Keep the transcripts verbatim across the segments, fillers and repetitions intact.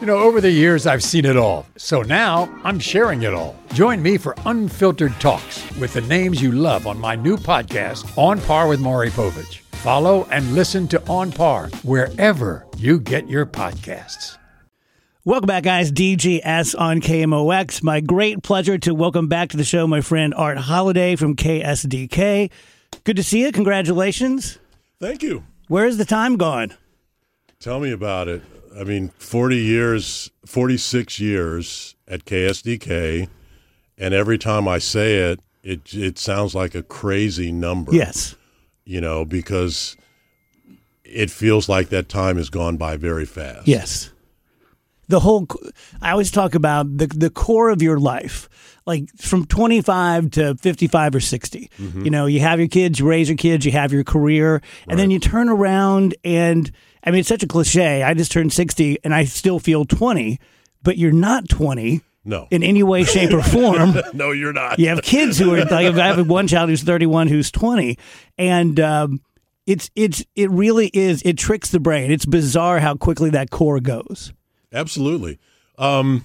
You know, over the years, I've seen it all. So now I'm sharing it all. Join me for Unfiltered Talks with the names you love on my new podcast, On Par with Maury Povich. Follow and listen to On Par wherever you get your podcasts. Welcome back, guys. D G S on K M O X. My great pleasure to welcome back to the show my friend Art Holiday from K S D K. Good to see you. Congratulations. Thank you. Where's the time gone? Tell me about it. I mean, forty years, forty-six years at K S D K, and every time I say it, it it sounds like a crazy number. Yes. You know, because it feels like that time has gone by very fast. Yes. The whole, I always talk about the the core of your life, like from twenty-five to fifty-five or sixty. Mm-hmm. You know, you have your kids, you raise your kids, you have your career, and right. then you turn around and, I mean, it's such a cliche. I just turned sixty and I still feel twenty, but you're not twenty. No. In any way, shape, or form. No, you're not. You have kids who are, like, I have one child who's thirty-one who's twenty, and um, it's it's it really is, it tricks the brain. It's bizarre how quickly that core goes. Absolutely. Um,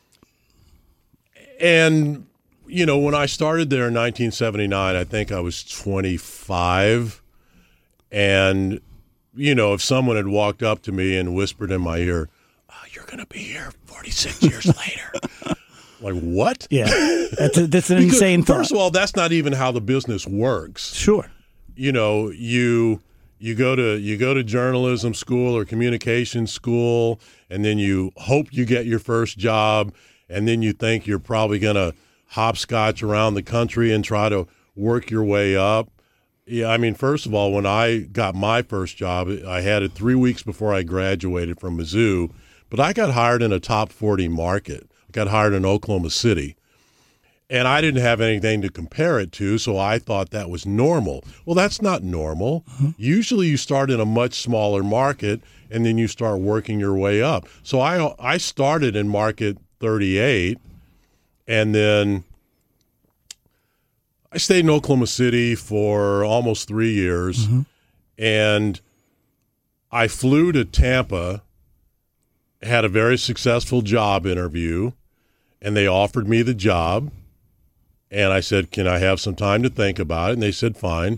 and, you know, when I started there in nineteen seventy-nine, I think I was twenty-five. And, you know, if someone had walked up to me and whispered in my ear, oh, you're going to be here forty-six years later. Like, what? Yeah. That's, a, that's an because, insane thought. First of all, that's not even how the business works. Sure. You know, you... You go to you go to journalism school or communication school, and then you hope you get your first job, and then you think you're probably going to hopscotch around the country and try to work your way up. Yeah, I mean, first of all, when I got my first job, I had it three weeks before I graduated from Mizzou, but I got hired in a top forty market. I got hired in Oklahoma City. And I didn't have anything to compare it to, so I thought that was normal. Well, that's not normal. Mm-hmm. Usually you start in a much smaller market, and then you start working your way up. So I I started in market thirty-eight, and then I stayed in Oklahoma City for almost three years, mm-hmm. and I flew to Tampa, had a very successful job interview, and they offered me the job. And I said, can I have some time to think about it? And they said, fine.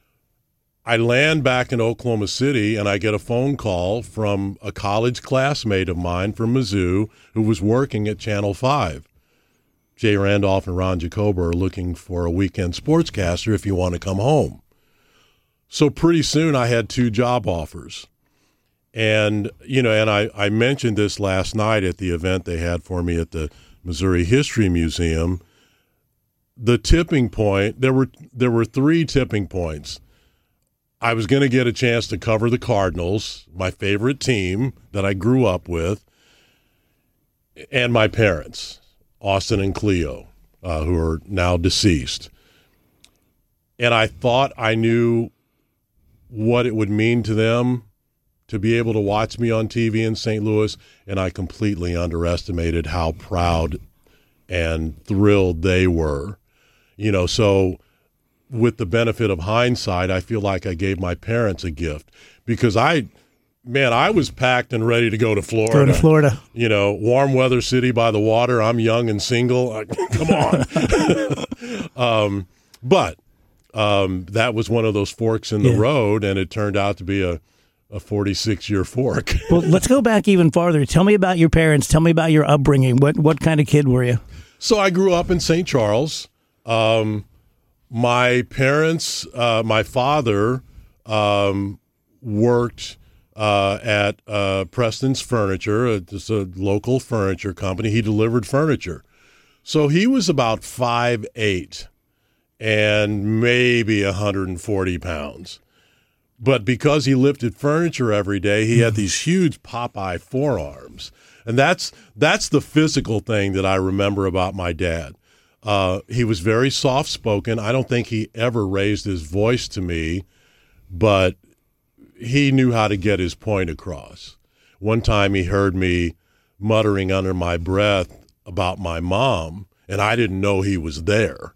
I land back in Oklahoma City, and I get a phone call from a college classmate of mine from Mizzou who was working at Channel five. Jay Randolph and Ron Jacoba are looking for a weekend sportscaster if you want to come home. So pretty soon I had two job offers. And, you know, and I, I mentioned this last night at the event they had for me at the Missouri History Museum. The tipping point, there were there were three tipping points. I was going to get a chance to cover the Cardinals, my favorite team that I grew up with, and my parents, Austin and Cleo, uh, who are now deceased. And I thought I knew what it would mean to them to be able to watch me on T V in Saint Louis, and I completely underestimated how proud and thrilled they were. You know, so with the benefit of hindsight, I feel like I gave my parents a gift because I, man, I was packed and ready to go to Florida. Go to Florida. You know, warm weather city by the water. I'm young and single. Come on. um, but um, that was one of those forks in the yeah. road, and it turned out to be a, a forty-six-year fork. Well, let's go back even farther. Tell me about your parents. Tell me about your upbringing. What, what kind of kid were you? So I grew up in Saint Charles. Um, my parents, uh, my father, um, worked, uh, at, uh, Preston's Furniture. It's a local furniture company. He delivered furniture. So he was about five eight and maybe one hundred forty pounds. But because he lifted furniture every day, he had these huge Popeye forearms. And that's, that's the physical thing that I remember about my dad. Uh, he was very soft-spoken. I don't think he ever raised his voice to me, but he knew how to get his point across. One time he heard me muttering under my breath about my mom, and I didn't know he was there.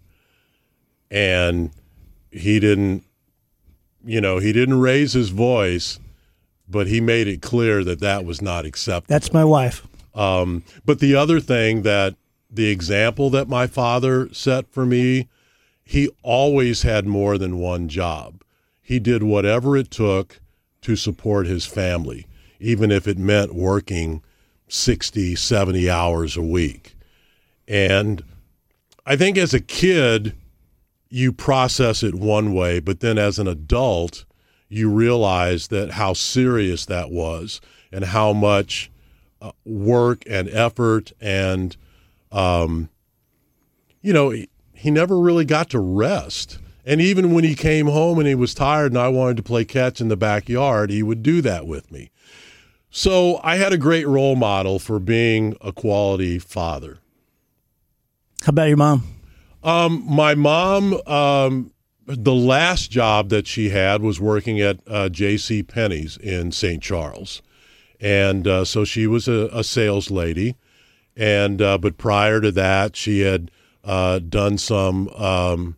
And he didn't, you know, he didn't raise his voice, but he made it clear that that was not acceptable. That's my wife. Um, but the other thing that the example that my father set for me, he always had more than one job. He did whatever it took to support his family, even if it meant working sixty, seventy hours a week. And I think as a kid, you process it one way, but then as an adult, you realize that how serious that was and how much uh, work and effort and, um, you know, he, he never really got to rest. And even when he came home and he was tired and I wanted to play catch in the backyard, he would do that with me. So I had a great role model for being a quality father. How about your mom? Um, my mom, um, the last job that she had was working at uh, J C Penney's in Saint Charles. And uh, so she was a, a sales lady. And uh, but prior to that, she had uh, done some um,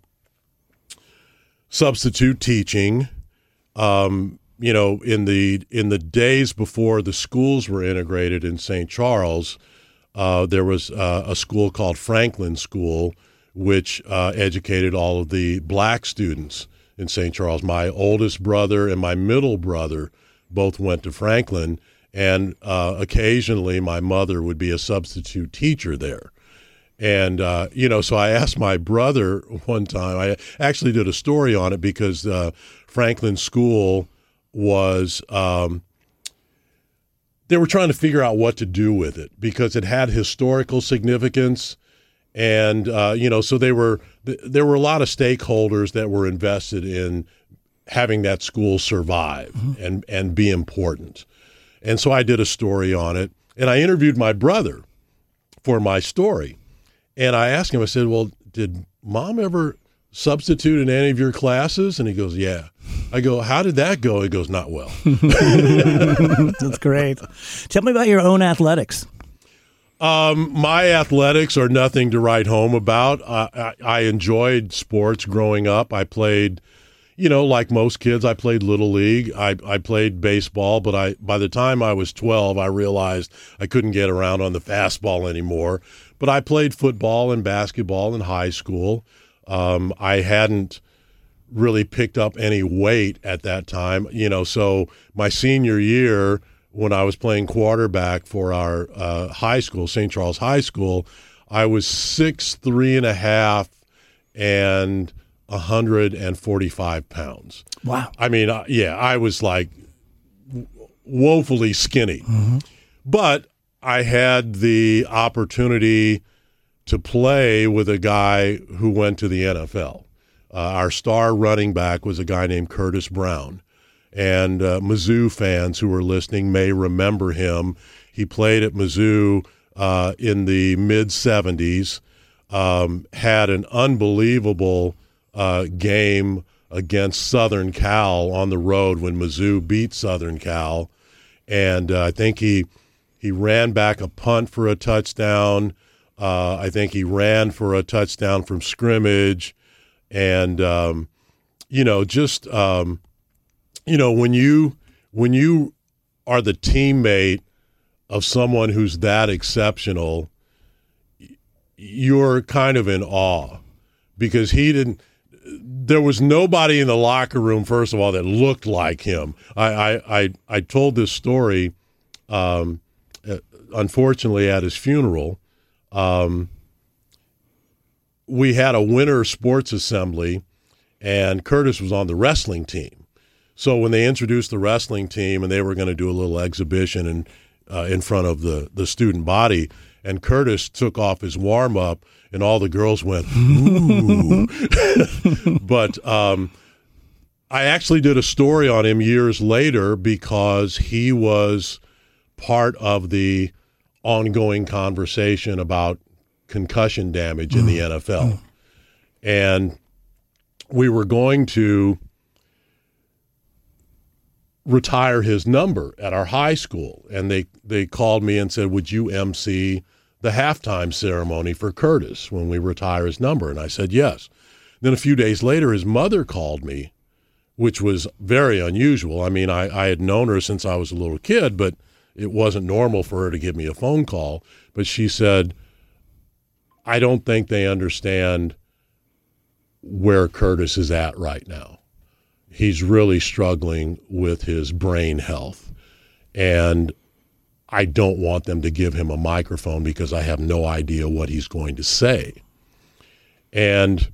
substitute teaching. Um, you know, in the in the days before the schools were integrated in Saint Charles, uh, there was uh, a school called Franklin School, which uh, educated all of the black students in Saint Charles. My oldest brother and my middle brother both went to Franklin, and uh, occasionally my mother would be a substitute teacher there. And, uh, you know, so I asked my brother one time, I actually did a story on it because uh, Franklin School was, um, they were trying to figure out what to do with it because it had historical significance. And, uh, you know, so they were, there were a lot of stakeholders that were invested in having that school survive mm-hmm. and, and be important. And so I did a story on it, and I interviewed my brother for my story. And I asked him, I said, well, did Mom ever substitute in any of your classes? And he goes, yeah. I go, how did that go? He goes, not well. That's great. Tell me about your own athletics. Um, my athletics are nothing to write home about. I, I, I enjoyed sports growing up. I played, you know, like most kids, I played Little League. I, I played baseball, but I by the time I was twelve, I realized I couldn't get around on the fastball anymore. But I played football and basketball in high school. Um, I hadn't really picked up any weight at that time, you know, so my senior year, when I was playing quarterback for our uh, high school, Saint Charles High School, I was six three and a half and one hundred forty-five pounds. Wow. I mean, uh, yeah, I was like woefully skinny. Mm-hmm. But I had the opportunity to play with a guy who went to the N F L. Uh, our star running back was a guy named Curtis Brown. And uh, Mizzou fans who are listening may remember him. He played at Mizzou uh, in the mid-seventies, um, had an unbelievable uh, game against Southern Cal on the road when Mizzou beat Southern Cal. And uh, I think he he ran back a punt for a touchdown. Uh, I think he ran for a touchdown from scrimmage. And, um, you know, just um, – You know, when you when you are the teammate of someone who's that exceptional, you're kind of in awe because he didn't – there was nobody in the locker room, first of all, that looked like him. I I, I, I told this story, um, unfortunately, at his funeral. Um, we had a winter sports assembly, and Curtis was on the wrestling team. So when they introduced the wrestling team and they were going to do a little exhibition in, uh, in front of the, the student body, and Curtis took off his warm-up, and all the girls went, ooh. But um, I actually did a story on him years later because he was part of the ongoing conversation about concussion damage in the N F L. And we were going to retire his number at our high school. And they, they called me and said, would you M C the halftime ceremony for Curtis when we retire his number? And I said, yes. Then a few days later, his mother called me, which was very unusual. I mean, I, I had known her since I was a little kid, but it wasn't normal for her to give me a phone call. But she said, I don't think they understand where Curtis is at right now. He's really struggling with his brain health. And I don't want them to give him a microphone because I have no idea what he's going to say. And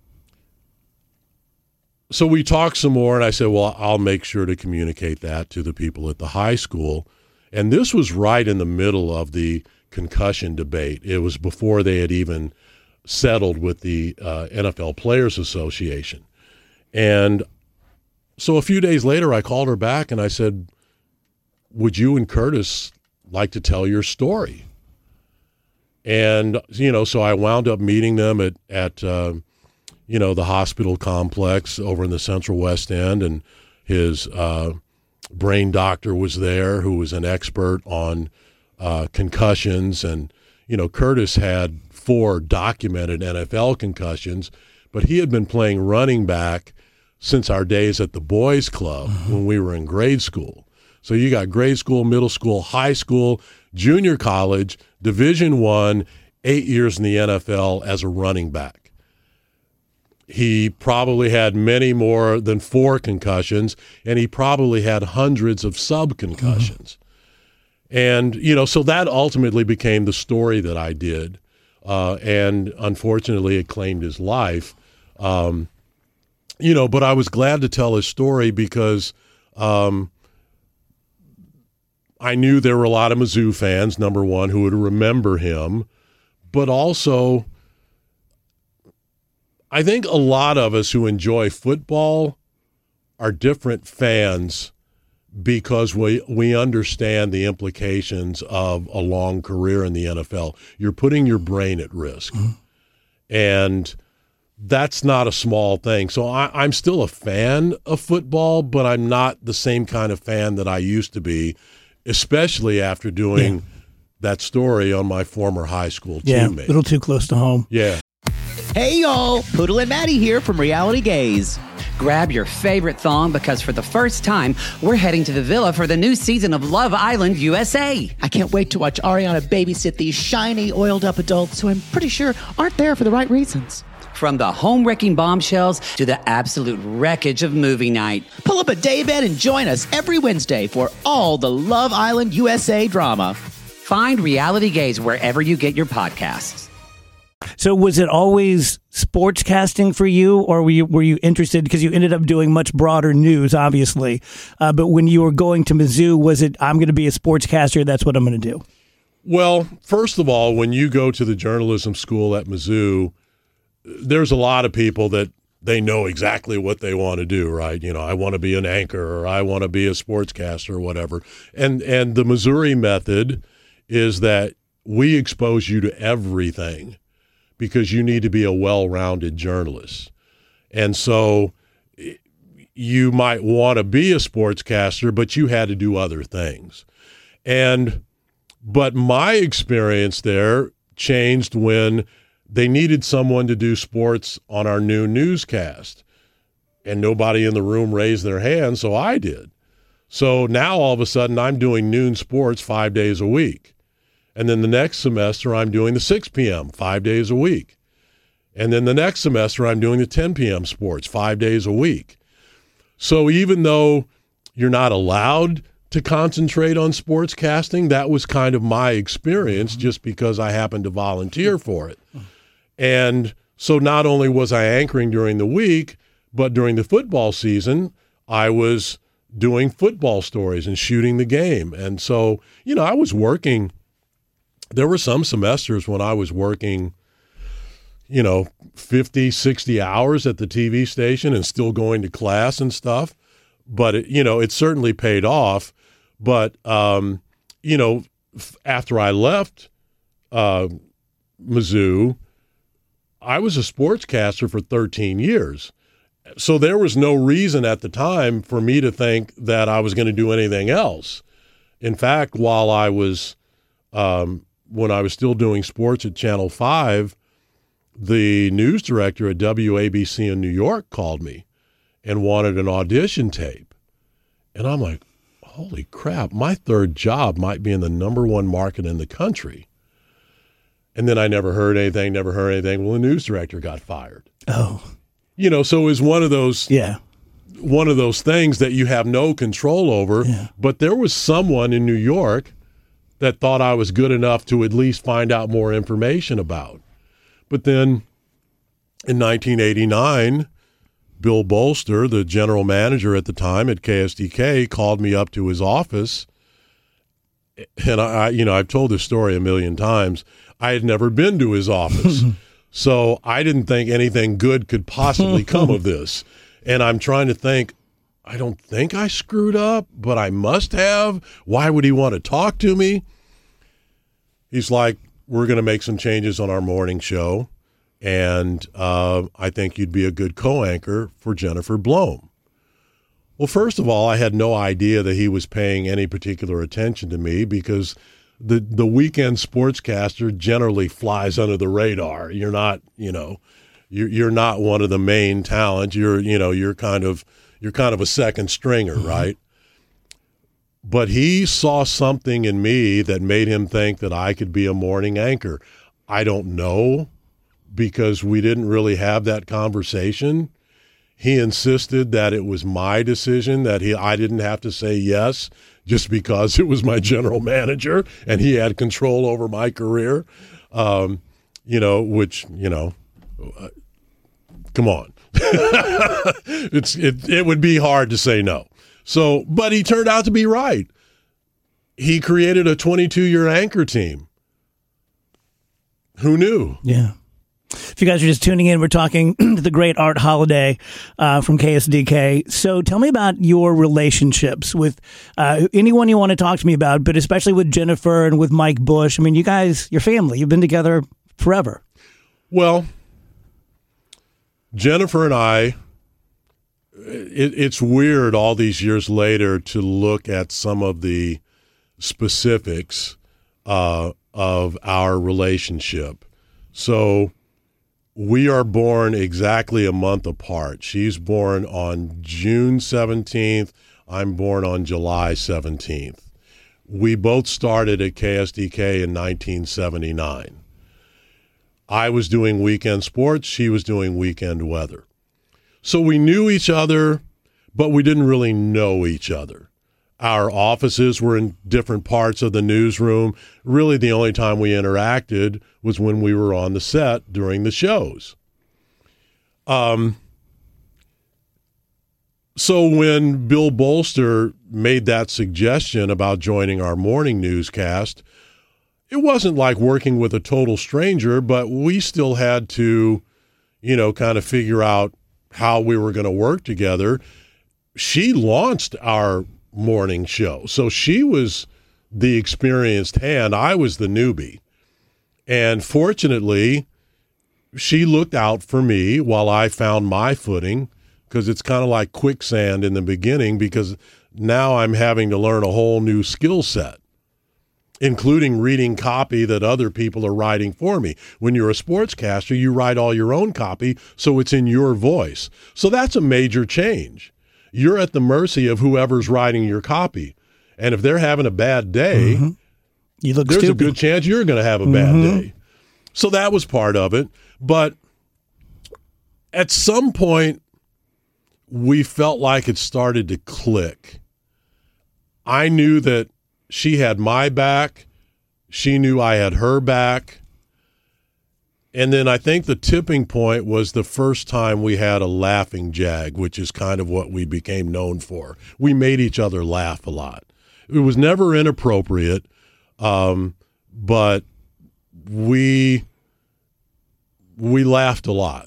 so we talked some more, and I said, well, I'll make sure to communicate that to the people at the high school. And this was right in the middle of the concussion debate. It was before they had even settled with the uh, N F L Players Association. And so a few days later, I called her back, and I said, would you and Curtis like to tell your story? And, you know, so I wound up meeting them at, at uh, you know, the hospital complex over in the Central West End, and his uh, brain doctor was there, who was an expert on uh, concussions. And, you know, Curtis had four documented N F L concussions, but he had been playing running back since our days at the boys club mm-hmm. when we were in grade school. So you got grade school, middle school, high school, junior college, Division One, eight years in the N F L as a running back. He probably had many more than four concussions, and he probably had hundreds of sub-concussions. Mm-hmm. And, you know, so that ultimately became the story that I did. Uh, and unfortunately, it claimed his life. Um, you know, but I was glad to tell his story because um, I knew there were a lot of Mizzou fans, number one, who would remember him. But also, I think a lot of us who enjoy football are different fans because we we understand the implications of a long career in the N F L. You're putting your brain at risk. Mm-hmm. And that's not a small thing. So I, I'm still a fan of football, but I'm not the same kind of fan that I used to be, especially after doing yeah. that story on my former high school yeah, teammate. Yeah, a little too close to home. Yeah. Hey, y'all. Poodle and Maddie here from Reality Gaze. Grab your favorite thong because for the first time, we're heading to the villa for the new season of Love Island U S A. I can't wait to watch Ariana babysit these shiny, oiled-up adults who I'm pretty sure aren't there for the right reasons. From the home-wrecking bombshells to the absolute wreckage of movie night. Pull up a daybed and join us every Wednesday for all the Love Island U S A drama. Find Reality Gaze wherever you get your podcasts. So was it always sportscasting for you, or were you were you interested, because you ended up doing much broader news, obviously, uh, but when you were going to Mizzou, was it, I'm going to be a sportscaster, that's what I'm going to do? Well, first of all, when you go to the journalism school at Mizzou, there's a lot of people that they know exactly what they want to do, right? You know, I want to be an anchor, or I want to be a sportscaster, or whatever. And and the Missouri method is that we expose you to everything because you need to be a well-rounded journalist. And so you might want to be a sportscaster, but you had to do other things. And but my experience there changed when they needed someone to do sports on our new newscast. And nobody in the room raised their hand, so I did. So now all of a sudden I'm doing noon sports five days a week. And then the next semester I'm doing the six p.m. five days a week. And then the next semester I'm doing the ten p.m. sports five days a week. So even though you're not allowed to concentrate on sportscasting, that was kind of my experience just because I happened to volunteer for it. And so not only was I anchoring during the week, but during the football season, I was doing football stories and shooting the game. And so, you know, I was working. There were some semesters when I was working, you know, fifty, sixty hours at the T V station and still going to class and stuff. But, it, you know, it certainly paid off. But, um, you know, f- after I left uh, Mizzou, I was a sportscaster for thirteen years. So there was no reason at the time for me to think that I was going to do anything else. In fact, while I was, um, when I was still doing sports at Channel five, the news director at W A B C in New York called me and wanted an audition tape. And I'm like, holy crap, my third job might be in the number one market in the country. And then I never heard anything, never heard anything. Well, the news director got fired. Oh. You know, so it was one of those Yeah. one of those things that you have no control over. Yeah. But there was someone in New York that thought I was good enough to at least find out more information about. But then in nineteen eighty-nine, Bill Bolster, the general manager at the time at K S D K, called me up to his office. And I, you know, I've told this story a million times. I had never been to his office. So I didn't think anything good could possibly come of this. And I'm trying to think, I don't think I screwed up, but I must have. Why would he want to talk to me? He's like, we're going to make some changes on our morning show, and uh, I think you'd be a good co-anchor for Jennifer Blome. Well, first of all, I had no idea that he was paying any particular attention to me because the the weekend sportscaster generally flies under the radar. You're not, you know, you're you're not one of the main talent. You're, you know, you're kind of you're kind of a second stringer, mm-hmm. right? But he saw something in me that made him think that I could be a morning anchor. I don't know, because we didn't really have that conversation. He insisted that it was my decision, that he I didn't have to say yes just because it was my general manager and he had control over my career. Um, you know, which, you know, uh, come on. it's it, it would be hard to say no. So, but he turned out to be right. He created a twenty-two-year anchor team. Who knew? Yeah. If you guys are just tuning in, we're talking to the great Art Holiday uh, from K S D K. So tell me about your relationships with uh, anyone you want to talk to me about, but especially with Jennifer and with Mike Bush. I mean, you guys, your family, you've been together forever. Well, Jennifer and I, it, it's weird all these years later to look at some of the specifics uh, of our relationship. So we are born exactly a month apart. She's born on June seventeenth. I'm born on July seventeenth. We both started at K S D K in nineteen seventy-nine. I was doing weekend sports. She was doing weekend weather. So we knew each other, but we didn't really know each other. Our offices were in different parts of the newsroom. Really, the only time we interacted was when we were on the set during the shows. Um. So when Bill Bolster made that suggestion about joining our morning newscast, it wasn't like working with a total stranger, but we still had to, you know, kind of figure out how we were going to work together. She launched our morning show, so she was the experienced hand. I was the newbie. And fortunately, she looked out for me while I found my footing, because it's kind of like quicksand in the beginning, because now I'm having to learn a whole new skill set, including reading copy that other people are writing for me. When you're a sportscaster, you write all your own copy, so it's in your voice. So that's a major change. You're at the mercy of whoever's writing your copy. And if they're having a bad day, mm-hmm. you look there's stupid. a good chance you're going to have a mm-hmm. bad day. So that was part of it. But at some point, we felt like it started to click. I knew that she had my back. She knew I had her back. And then I think the tipping point was the first time we had a laughing jag, which is kind of what we became known for. We made each other laugh a lot. It was never inappropriate, um, but we we laughed a lot.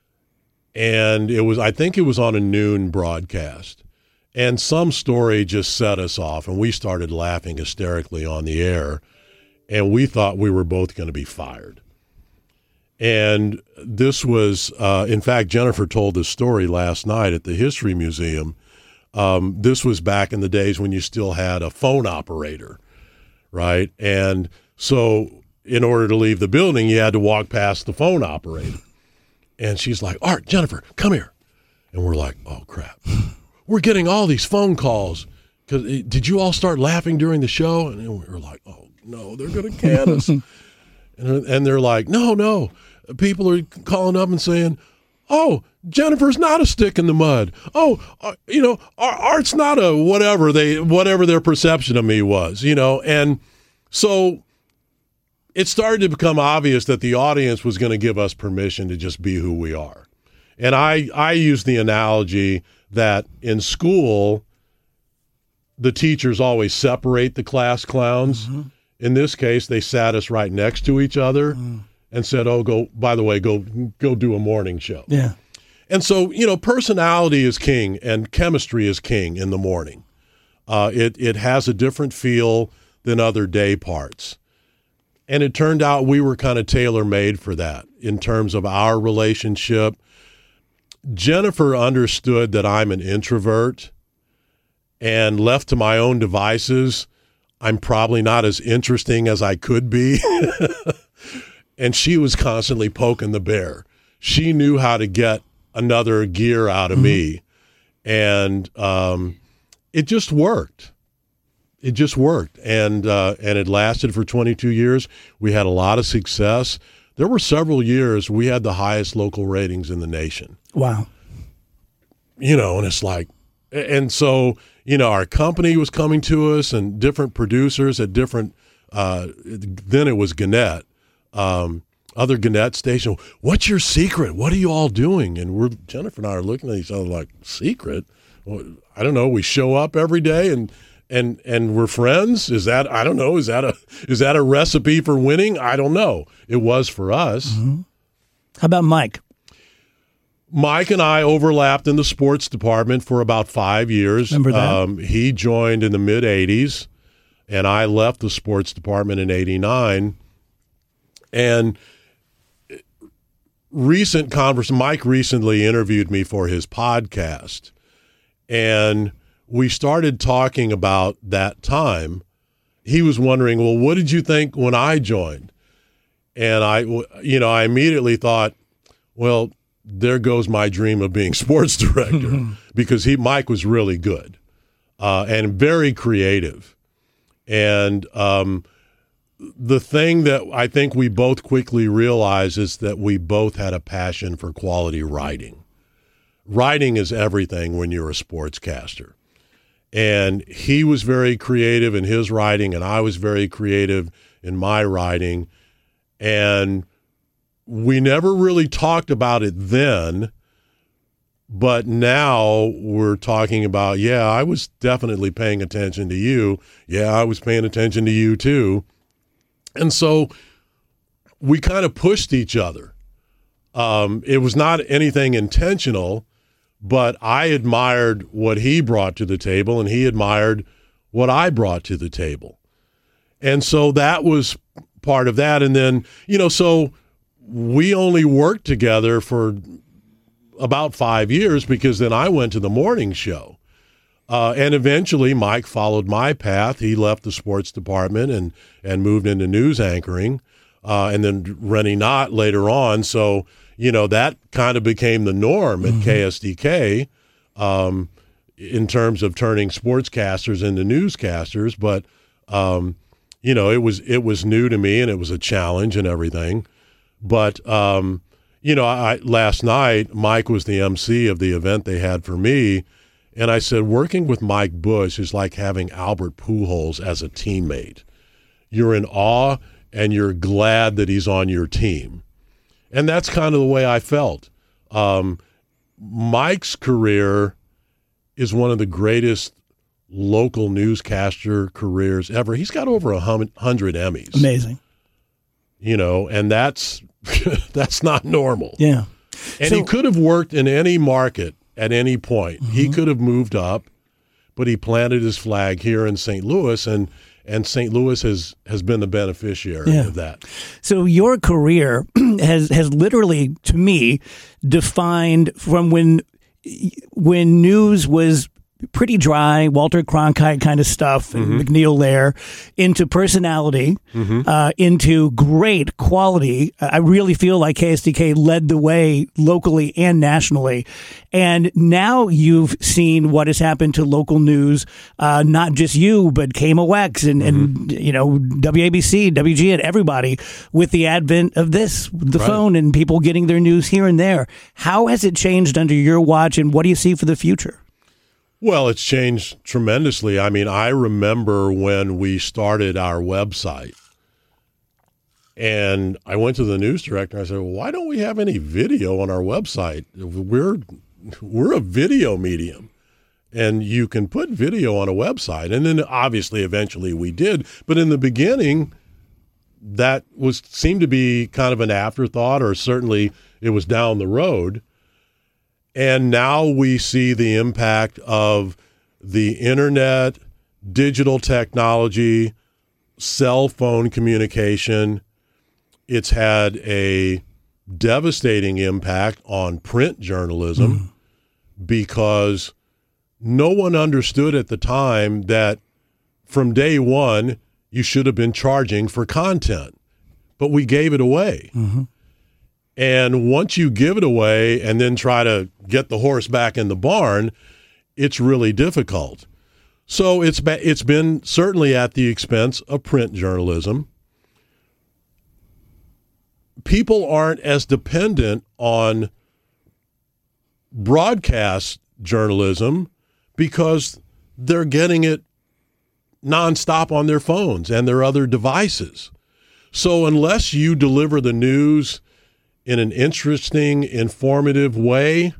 And it was, I think it was on a noon broadcast. And some story just set us off, and we started laughing hysterically on the air, and we thought we were both going to be fired. And this was, uh, in fact, Jennifer told this story last night at the History Museum. Um, this was back in the days when you still had a phone operator, right? And so in order to leave the building, you had to walk past the phone operator. And she's like, Art, Jennifer, come here. And we're like, oh, crap. We're getting all these phone calls. because did you all start laughing during the show? And we were like, oh, no, they're going to can us. and, and they're like, no, no. People are calling up and saying, oh, Jennifer's not a stick in the mud. Oh, uh, you know, Art's not a whatever they whatever their perception of me was, you know. And so it started to become obvious that the audience was going to give us permission to just be who we are. And I, I use the analogy that in school, the teachers always separate the class clowns. Mm-hmm. In this case, they sat us right next to each other mm. and said, oh, go, by the way, go go do a morning show. Yeah. And so, you know, personality is king and chemistry is king in the morning. Uh, it, it has a different feel than other day parts. And it turned out we were kind of tailor-made for that in terms of our relationship. Jennifer understood that I'm an introvert, and left to my own devices, I'm probably not as interesting as I could be. And she was constantly poking the bear. She knew how to get another gear out of mm-hmm. me. And um, it just worked. It just worked. And uh, and it lasted for twenty-two years. We had a lot of success. There were several years we had the highest local ratings in the nation. Wow. You know, and it's like, and so, you know, our company was coming to us and different producers at different, uh, then it was Gannett, um, other Gannett station. What's your secret? What are you all doing? And we're, Jennifer and I are looking at each other like, secret? Well, I don't know. We show up every day and, and, and we're friends. Is that, I don't know. Is that a, is that a recipe for winning? I don't know. It was for us. Mm-hmm. How about Mike? Mike and I overlapped in the sports department for about five years. Remember that? Um, he joined in the mid-eighties, and I left the sports department in eighty-nine. And recent conversation, Mike recently interviewed me for his podcast, and we started talking about that time. He was wondering, well, what did you think when I joined? And I, you know, I immediately thought, well, there goes my dream of being sports director, because he, Mike was really good uh, and very creative. And um, the thing that I think we both quickly realized is that we both had a passion for quality writing. Writing is everything when you're a sportscaster. And he was very creative in his writing, and I was very creative in my writing. And we never really talked about it then, but now we're talking about, yeah, I was definitely paying attention to you. Yeah, I was paying attention to you too. And so we kind of pushed each other. Um, it was not anything intentional, but I admired what he brought to the table, and he admired what I brought to the table. And so that was part of that. And then, you know, so we only worked together for about five years because then I went to the morning show. Uh, and eventually Mike followed my path. He left the sports department and, and moved into news anchoring, uh, and then Rennie Knott later on. So, you know, that kind of became the norm at mm-hmm. K S D K um, in terms of turning sportscasters into newscasters. But, um, you know, it was it was new to me, and it was a challenge and everything. But, um, you know, I, last night, Mike was the M C of the event they had for me, and I said, working with Mike Bush is like having Albert Pujols as a teammate. You're in awe, and you're glad that he's on your team. And that's kind of the way I felt. Um, Mike's career is one of the greatest local newscaster careers ever. He's got over a hundred Emmys. Amazing. You know, and that's that's not normal. Yeah. And so, he could have worked in any market at any point. Mm-hmm. He could have moved up, but he planted his flag here in Saint Louis, and and Saint Louis has, has been the beneficiary yeah. of that. So your career has has literally, to me, defined from when when news was pretty dry Walter Cronkite kind of stuff, and Mm-hmm. McNeil there, into personality, Mm-hmm. uh, into great quality. I really feel like K S D K led the way locally and nationally. And now you've seen what has happened to local news, uh, not just you, but K M O X and, and you know W A B C, W G N, everybody, with the advent of this, the Right. phone, and people getting their news here and there. How has it changed under your watch, and what do you see for the future? Well, it's changed tremendously. I mean, I remember when we started our website, and I went to the news director and I said, well, why don't we have any video on our website? We're we're a video medium, and you can put video on a website. And then obviously eventually we did, but in the beginning that was seemed to be kind of an afterthought, or certainly it was down the road. And now we see the impact of the internet, digital technology, cell phone communication. It's had a devastating impact on print journalism because no one understood at the time that from day one you should have been charging for content, but we gave it away. And once you give it away and then try to get the horse back in the barn, it's really difficult. So it's be, it's been certainly at the expense of print journalism. People aren't as dependent on broadcast journalism because they're getting it nonstop on their phones and their other devices. So unless you deliver the news in an interesting, informative way,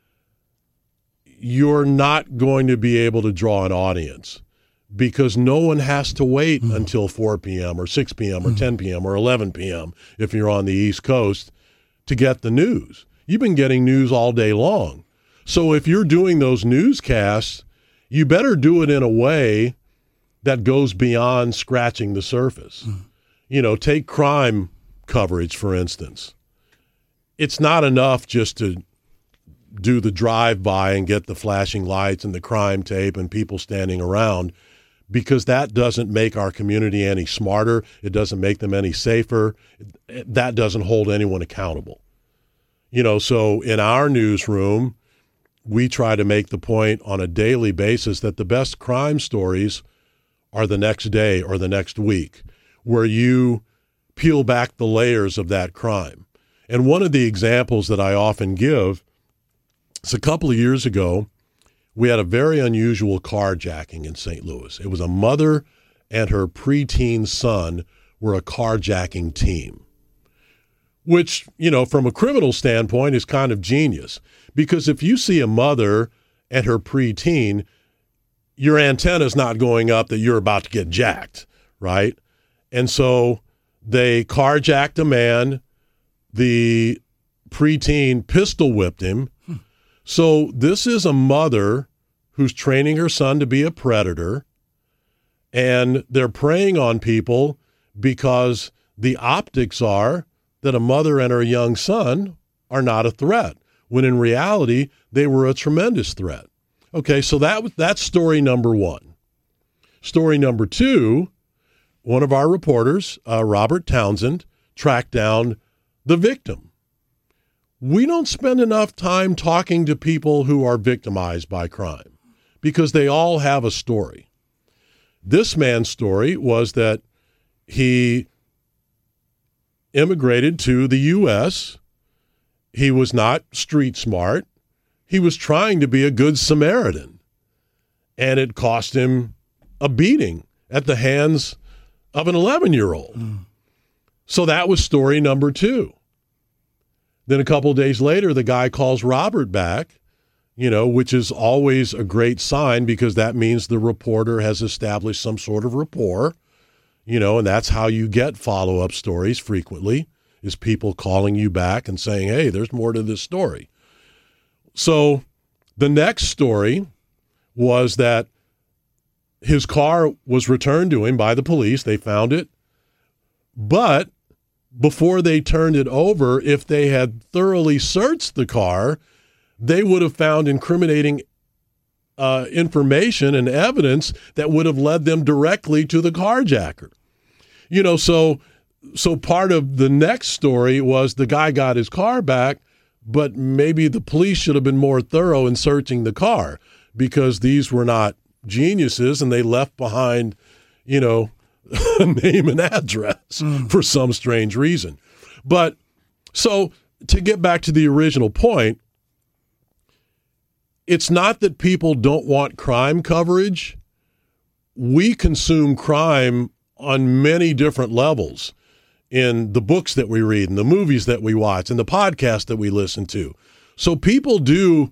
you're not going to be able to draw an audience because no one has to wait mm. until four p.m. or six p.m. or mm. ten p.m. or eleven p.m. if you're on the East Coast to get the news. You've been getting news all day long. So if you're doing those newscasts, you better do it in a way that goes beyond scratching the surface. Mm. You know, take crime coverage, for instance. It's not enough just to do the drive-by and get the flashing lights and the crime tape and people standing around, because that doesn't make our community any smarter. It doesn't make them any safer. That doesn't hold anyone accountable. You know, so in our newsroom, we try to make the point on a daily basis that the best crime stories are the next day or the next week, where you peel back the layers of that crime. And one of the examples that I often give is a couple of years ago, we had a very unusual carjacking in Saint Louis. It was a mother and her preteen son were a carjacking team, which, you know, from a criminal standpoint is kind of genius. Because if you see a mother and her preteen, your antenna's not going up that you're about to get jacked, right? And so they carjacked a man. The preteen pistol whipped him. Hmm. So this is a mother who's training her son to be a predator, and they're preying on people because the optics are that a mother and her young son are not a threat, when in reality they were a tremendous threat. Okay, so that that's story number one. Story number two, one of our reporters, uh, Robert Townsend, tracked down the victim. We don't spend enough time talking to people who are victimized by crime because they all have a story. This man's story was that he immigrated to the U S. He was not street smart. He was trying to be a good Samaritan, and it cost him a beating at the hands of an eleven-year-old. Mm. So that was story number two. Then a couple of days later, the guy calls Robert back, you know, which is always a great sign because that means the reporter has established some sort of rapport, you know, and that's how you get follow-up stories frequently, is people calling you back and saying, hey, there's more to this story. So the next story was that his car was returned to him by the police. They found it. But before they turned it over, if they had thoroughly searched the car, they would have found incriminating uh, information and evidence that would have led them directly to the carjacker. You know, so so part of the next story was the guy got his car back, but maybe the police should have been more thorough in searching the car because these were not geniuses and they left behind, you know, a name and address mm. for some strange reason. But so to get back to the original point, it's not that people don't want crime coverage. We consume crime on many different levels in the books that we read and the movies that we watch and the podcasts that we listen to. So people do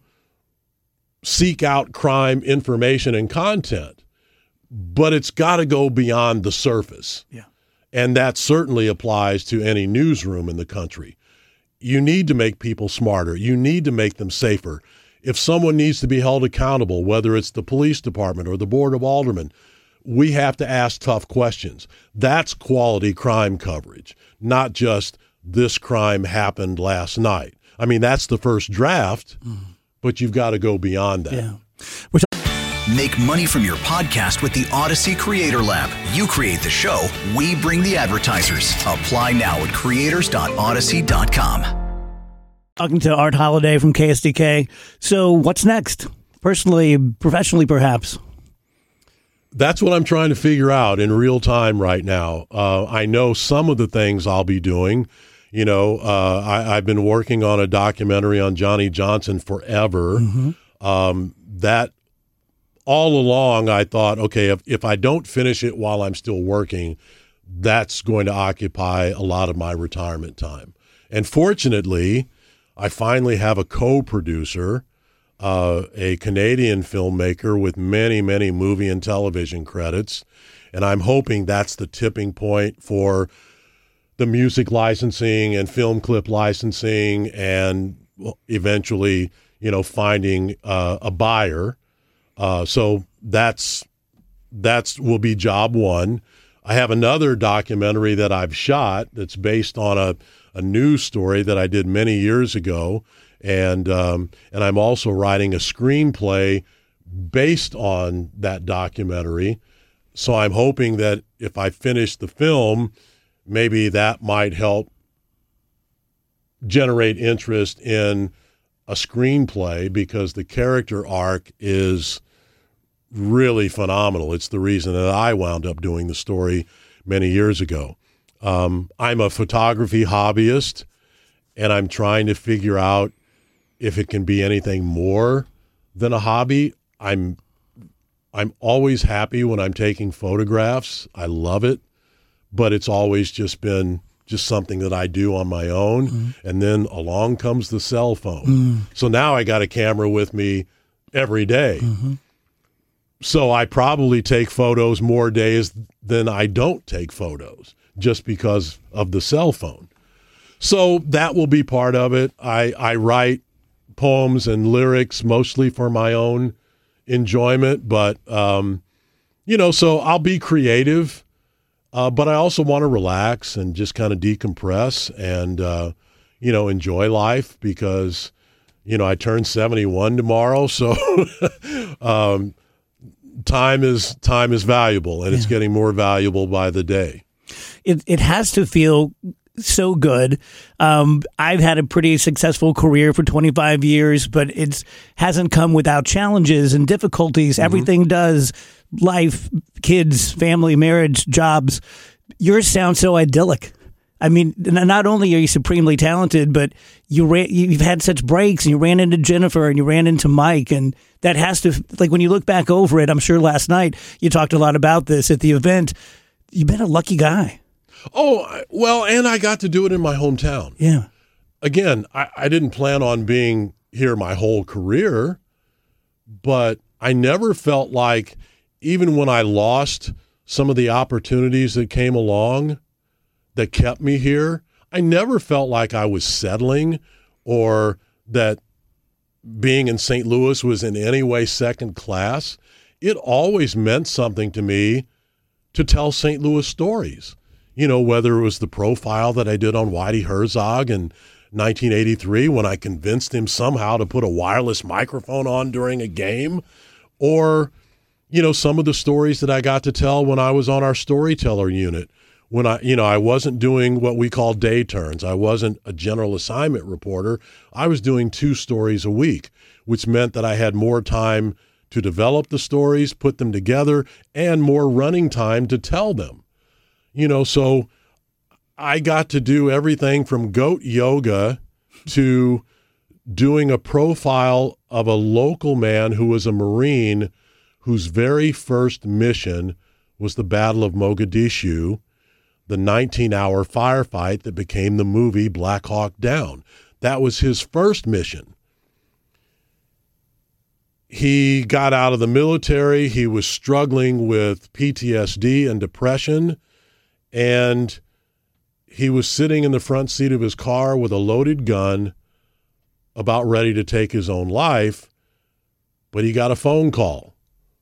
seek out crime information and content, but it's got to go beyond the surface. Yeah. And that certainly applies to any newsroom in the country. You need to make people smarter. You need to make them safer. If someone needs to be held accountable, whether it's the police department or the board of aldermen, we have to ask tough questions. That's quality crime coverage, not just this crime happened last night. I mean, that's the first draft, mm. but you've got to go beyond that. Yeah. Make money from your podcast with the Odyssey Creator Lab. You create the show, we bring the advertisers. Apply now at creators dot odyssey dot com. Talking to Art Holiday from K S D K. So what's next? Personally, professionally, perhaps? That's what I'm trying to figure out in real time right now. Uh, I know some of the things I'll be doing. You know, uh, I, I've been working on a documentary on Johnny Johnson forever. Mm-hmm. Um, that all along I thought, okay, if, if I don't finish it while I'm still working, that's going to occupy a lot of my retirement time. And fortunately, I finally have a co-producer, uh, a Canadian filmmaker with many, many movie and television credits. And I'm hoping that's the tipping point for the music licensing and film clip licensing and eventually, you know, finding uh, a buyer. Uh, so that's that's will be job one. I have another documentary that I've shot that's based on a, a news story that I did many years ago. And um, and I'm also writing a screenplay based on that documentary. So I'm hoping that if I finish the film, maybe that might help generate interest in a screenplay because the character arc is really phenomenal. It's the reason that I wound up doing the story many years ago. Um, I'm a photography hobbyist, and I'm trying to figure out if it can be anything more than a hobby. I'm I'm always happy when I'm taking photographs. I love it, but it's always just been just something that I do on my own. Mm-hmm. And then along comes the cell phone. Mm. So now I got a camera with me every day. Mm-hmm. So I probably take photos more days than I don't take photos just because of the cell phone. So that will be part of it. I, I write poems and lyrics mostly for my own enjoyment, but, um, you know, so I'll be creative, uh, but I also want to relax and just kind of decompress and, uh, you know, enjoy life because, you know, I turn seventy-one tomorrow. So, um, time is, time is valuable and yeah. It's getting more valuable by the day. It, it has to feel so good. Um, I've had a pretty successful career for twenty-five years, but it hasn't come without challenges and difficulties. Mm-hmm. Everything does. Life, kids, family, marriage, jobs. Yours sounds so idyllic. I mean, not only are you supremely talented, but you ran, you've had such breaks, and you ran into Jennifer and you ran into Mike, and that has to, like, when you look back over it, I'm sure last night you talked a lot about this at the event. You've been a lucky guy. Oh, well, and I got to do it in my hometown. Yeah. Again, I, I didn't plan on being here my whole career, but I never felt like, even when I lost some of the opportunities that came along that kept me here, I never felt like I was settling or that being in Saint Louis was in any way second class. It always meant something to me to tell Saint Louis stories. You know, whether it was the profile that I did on Whitey Herzog in nineteen eighty-three when I convinced him somehow to put a wireless microphone on during a game, Or, you know, some of the stories that I got to tell when I was on our storyteller unit, when I, you know, I wasn't doing what we call day turns. I wasn't a general assignment reporter. I was doing two stories a week, which meant that I had more time to develop the stories, put them together, and more running time to tell them. You know, so I got to do everything from goat yoga to doing a profile of a local man who was a Marine whose very first mission was the Battle of Mogadishu, the nineteen-hour firefight that became the movie Black Hawk Down. That was his first mission. He got out of the military. He was struggling with P T S D and depression, and he was sitting in the front seat of his car with a loaded gun, about ready to take his own life, but he got a phone call.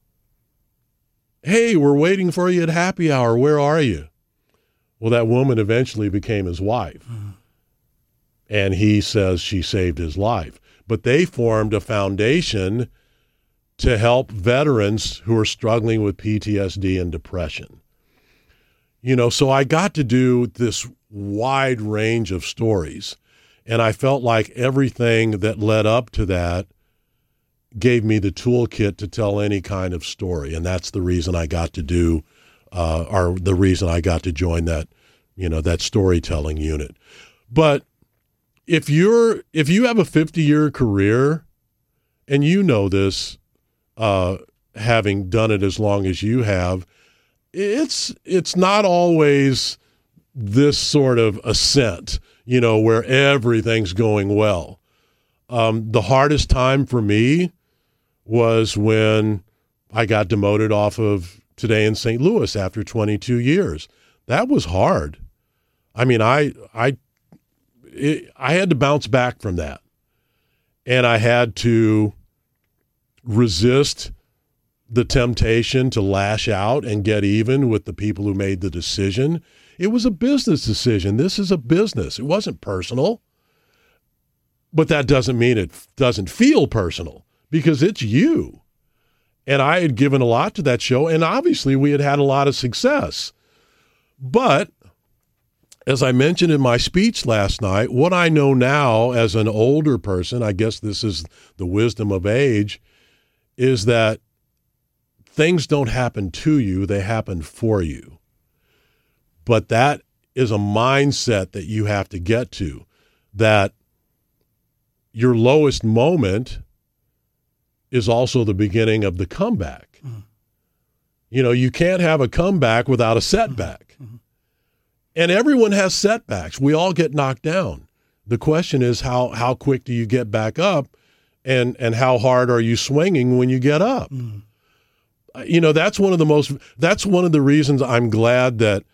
Hey, we're waiting for you at happy hour. Where are you? Well, that woman eventually became his wife. Mm. And he says she saved his life. But they formed a foundation to help veterans who are struggling with P T S D and depression. You know, so I got to do this wide range of stories. And I felt like everything that led up to that gave me the toolkit to tell any kind of story. And that's the reason I got to do, uh, or the reason I got to join that, you know, that storytelling unit. But if you're, if you have a fifty-year career, and you know this, uh, having done it as long as you have, it's it's not always this sort of ascent, you know, where everything's going well. Um, the hardest time for me was when I got demoted off of Today in Saint Louis after twenty-two years. That was hard. I mean, I I it, I had to bounce back from that, and I had to resist the temptation to lash out and get even with the people who made the decision. It was a business decision. This is a business. It wasn't personal. But that doesn't mean it doesn't feel personal, because it's you. And I had given a lot to that show, and obviously we had had a lot of success. But as I mentioned in my speech last night, what I know now as an older person, I guess this is the wisdom of age, is that things don't happen to you, they happen for you. But that is a mindset that you have to get to, that your lowest moment is also the beginning of the comeback. Mm-hmm. You know, you can't have a comeback without a setback. Mm-hmm. And everyone has setbacks. We all get knocked down. The question is how how quick do you get back up, and and how hard are you swinging when you get up? Mm-hmm. You know, that's one of the most, that's one of the reasons I'm glad that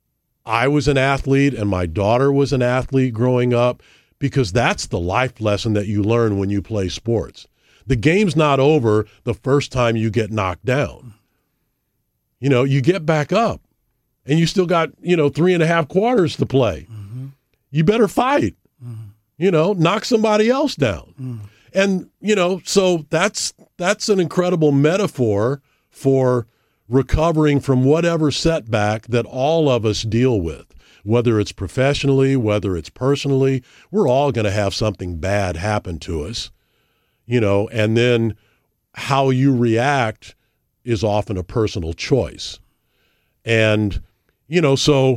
I was an athlete and my daughter was an athlete growing up, because that's the life lesson that you learn when you play sports. The game's not over the first time you get knocked down. You know, you get back up and you still got, you know, three and a half quarters to play. Mm-hmm. You better fight, mm-hmm. you know, knock somebody else down. Mm. And, you know, so that's, that's an incredible metaphor for recovering from whatever setback that all of us deal with, whether it's professionally, whether it's personally. We're all going to have something bad happen to us, you know, and then how you react is often a personal choice. And, you know, so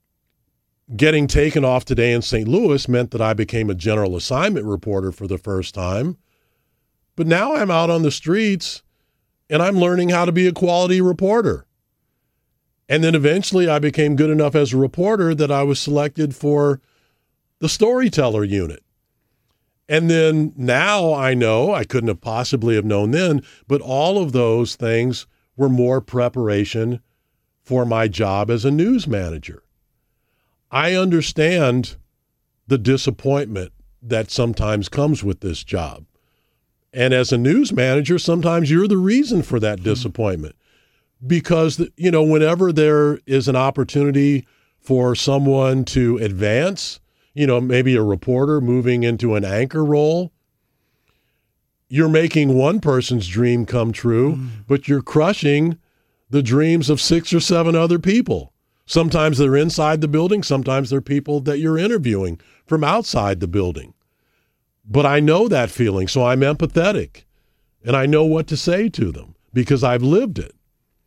getting taken off Today in Saint Louis meant that I became a general assignment reporter for the first time. But now I'm out on the streets and I'm learning how to be a quality reporter. And then eventually I became good enough as a reporter that I was selected for the storyteller unit. And then now I know, I couldn't have possibly have known then, but all of those things were more preparation for my job as a news manager. I understand the disappointment that sometimes comes with this job. And as a news manager, sometimes you're the reason for that disappointment, because, you know, whenever there is an opportunity for someone to advance, you know, maybe a reporter moving into an anchor role, you're making one person's dream come true, mm. but you're crushing the dreams of six or seven other people. Sometimes they're inside the building. Sometimes they're people that you're interviewing from outside the building. But I know that feeling, so I'm empathetic, and I know what to say to them because I've lived it.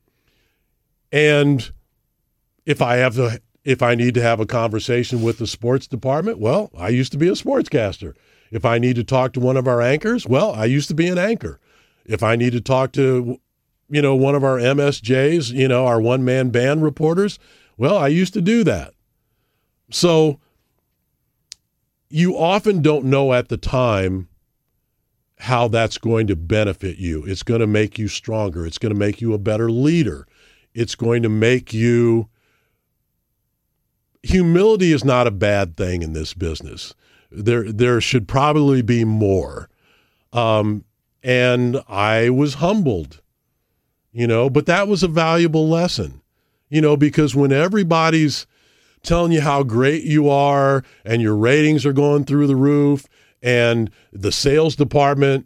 And if I have to, if I need to have a conversation with the sports department, well, I used to be a sportscaster. If I need to talk to one of our anchors, well, I used to be an anchor. If I need to talk to, you know, one of our M S Js, you know, our one-man band reporters, well, I used to do that. So you often don't know at the time how that's going to benefit you. It's going to make you stronger. It's going to make you a better leader. It's going to make you – humility is not a bad thing in this business. There there should probably be more. Um, and I was humbled, you know, but that was a valuable lesson, you know, because when everybody's telling you how great you are and your ratings are going through the roof and the sales department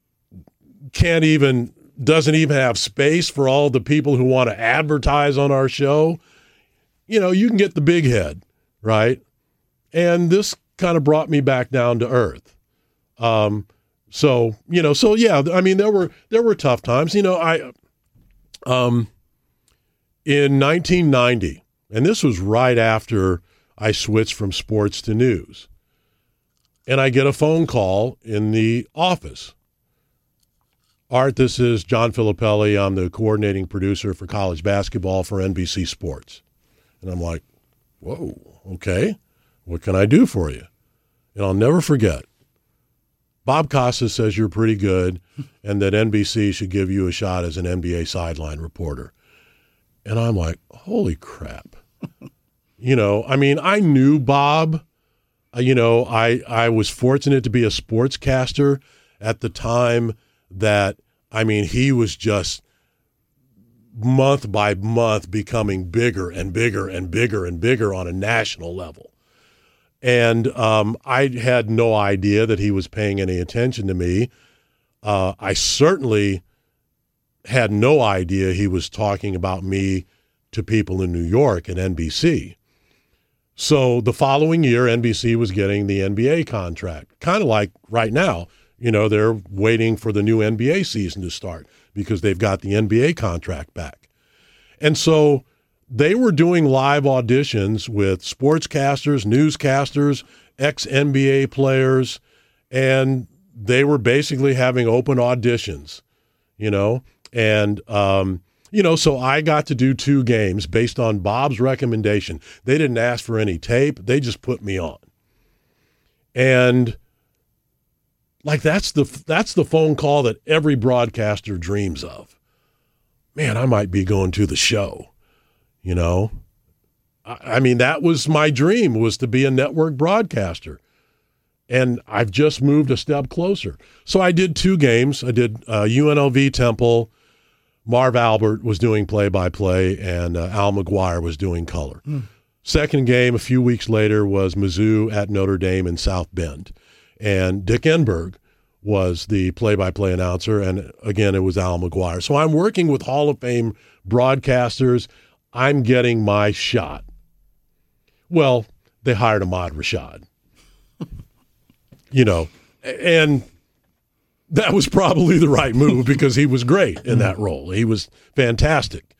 can't even, doesn't even have space for all the people who want to advertise on our show, you know, you can get the big head, right? And this kind of brought me back down to earth. Um, so, you know, so yeah, I mean, there were, there were tough times, you know, I, um, in nineteen ninety, and this was right after I switched from sports to news, and I get a phone call in the office. Art, this is John Filippelli. I'm the coordinating producer for college basketball for N B C Sports. And I'm like, whoa, okay, what can I do for you? And I'll never forget, Bob Costas says you're pretty good and that N B C should give you a shot as an N B A sideline reporter. And I'm like, holy crap. You know, I mean, I knew Bob. Uh, you know, I, I was fortunate to be a sportscaster at the time that, I mean, he was just month by month becoming bigger and bigger and bigger and bigger on a national level. And um, I had no idea that he was paying any attention to me. Uh, I certainly had no idea he was talking about me to people in New York at N B C. So the following year, N B C was getting the N B A contract, kind of like right now. You know, they're waiting for the new N B A season to start because they've got the N B A contract back. And so they were doing live auditions with sportscasters, newscasters, ex-N B A players, and they were basically having open auditions, you know. And, um, you know, so I got to do two games based on Bob's recommendation. They didn't ask for any tape. They just put me on. And, like, that's the that's the phone call that every broadcaster dreams of. Man, I might be going to the show. You know, I, I mean, that was my dream, was to be a network broadcaster. And I've just moved a step closer. So I did two games. I did uh, U N L V Temple. Marv Albert was doing play-by-play, and uh, Al McGuire was doing color. Mm. Second game, a few weeks later, was Mizzou at Notre Dame in South Bend. And Dick Enberg was the play-by-play announcer, and again, it was Al McGuire. So I'm working with Hall of Fame broadcasters. I'm getting my shot. Well, they hired Ahmad Rashad. You know, and that was probably the right move because he was great in that role. He was fantastic.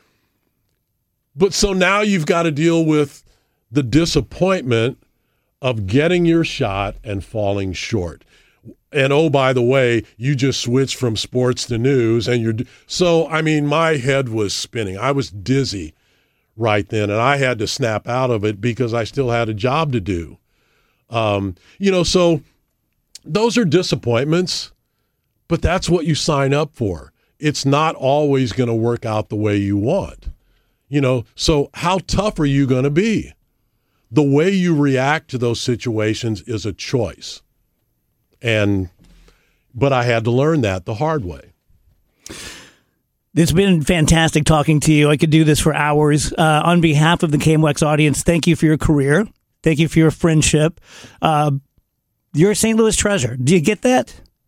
But so now you've got to deal with the disappointment of getting your shot and falling short. And oh, by the way, you just switched from sports to news, and you're so. I mean, my head was spinning. I was dizzy right then, and I had to snap out of it because I still had a job to do. Um, you know, so those are disappointments, but that's what you sign up for. It's not always going to work out the way you want. You know, so how tough are you going to be? The way you react to those situations is a choice. And, but I had to learn that the hard way. It's been fantastic talking to you. I could do this for hours. Uh, on behalf of the K M O X audience, thank you for your career. Thank you for your friendship. Uh, you're a Saint Louis treasure. Do you get that?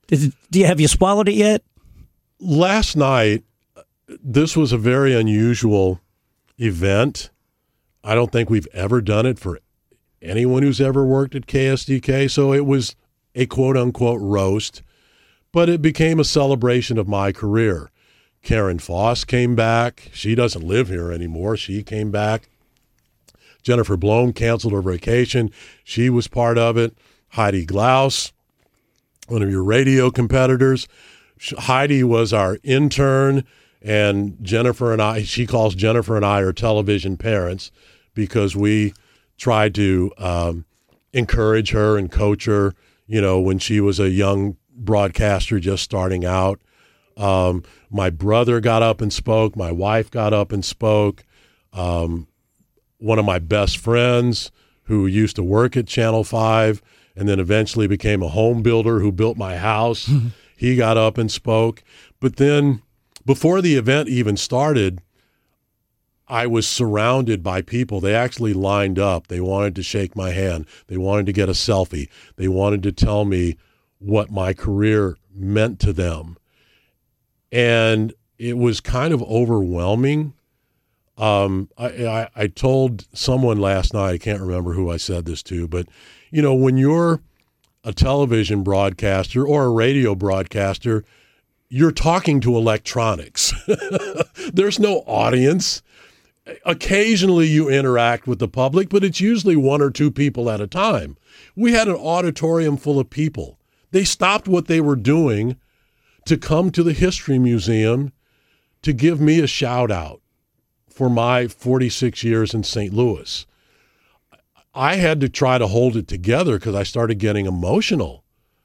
Did, do you have you swallowed it yet? Last night, this was a very unusual event. I don't think we've ever done it for anyone who's ever worked at K S D K. So it was a quote-unquote roast, but it became a celebration of my career. Karen Foss came back. She doesn't live here anymore. She came back. Jennifer Blome canceled her vacation. She was part of it. Heidi Glaus, one of your radio competitors. Heidi was our intern, and Jennifer and I, she calls Jennifer and I her television parents because we tried to um, encourage her and coach her, you know, when she was a young broadcaster just starting out. Um, my brother got up and spoke. My wife got up and spoke. Um, one of my best friends who used to work at Channel five and then eventually became a home builder who built my house, he got up and spoke. But then before the event even started, I was surrounded by people. They actually lined up. They wanted to shake my hand. They wanted to get a selfie. They wanted to tell me what my career meant to them. And it was kind of overwhelming. Um, I, I, I told someone last night, I can't remember who I said this to, but, you know, when you're a television broadcaster or a radio broadcaster, you're talking to electronics. There's no audience. Occasionally you interact with the public, but it's usually one or two people at a time. We had an auditorium full of people. They stopped what they were doing to come to the History Museum to give me a shout out for my forty-six years in Saint Louis. I had to try to hold it together because I started getting emotional.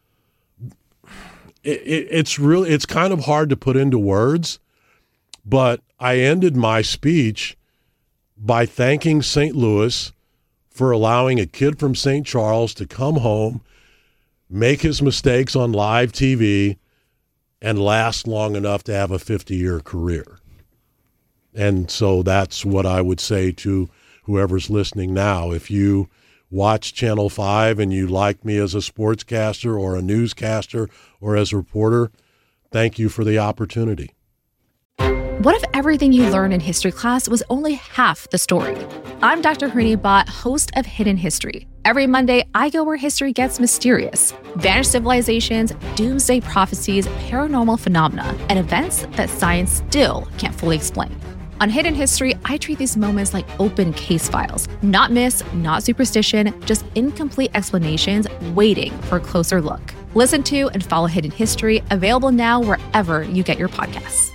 It, it, it's really, it's kind of hard to put into words, but I ended my speech by thanking Saint Louis for allowing a kid from Saint Charles to come home, make his mistakes on live T V, and last long enough to have a fifty-year career. And so that's what I would say to whoever's listening now. If you watch Channel five and you like me as a sportscaster or a newscaster or as a reporter, thank you for the opportunity. What if everything you learned in history class was only half the story? I'm Doctor Harini Bhatt, host of Hidden History. Every Monday, I go where history gets mysterious. Vanished civilizations, doomsday prophecies, paranormal phenomena, and events that science still can't fully explain. On Hidden History, I treat these moments like open case files. Not myths, not superstition, just incomplete explanations waiting for a closer look. Listen to and follow Hidden History, available now wherever you get your podcasts.